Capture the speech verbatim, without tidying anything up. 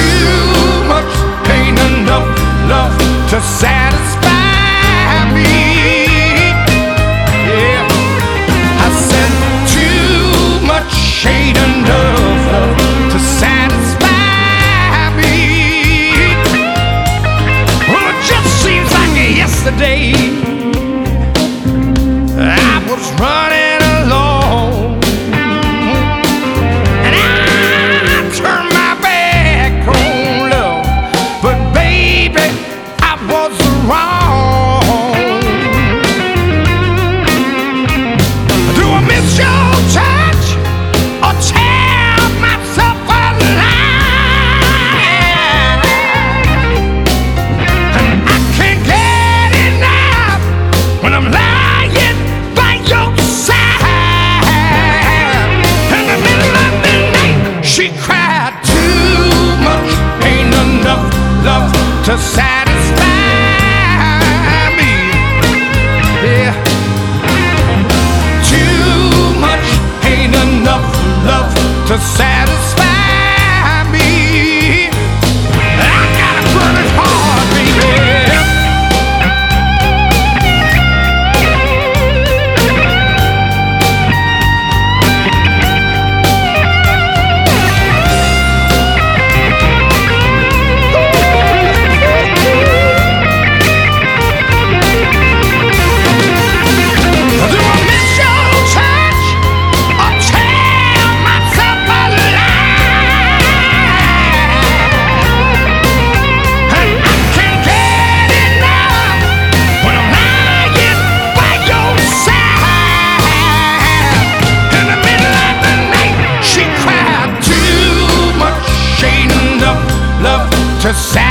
too much pain, enough love to satisfy me. Yeah, I said too much hate, enough love to satisfy me. Well, it just seems like yesterday I was running alone, and I turned my back on love, but baby, I was wrong. Do I miss your touch or tear myself alive? And I can't get enough when I'm lying by your side. In the middle of the night, she cried too much ain't enough love to satisfy me. Yeah, too much ain't enough love to satisfy me. I gotta burn it hard, baby. Do I miss your touch or tear myself alive? And I can't get enough when I'm lying by your side. In the middle of the night, she cried too much ain't enough love to satisfy.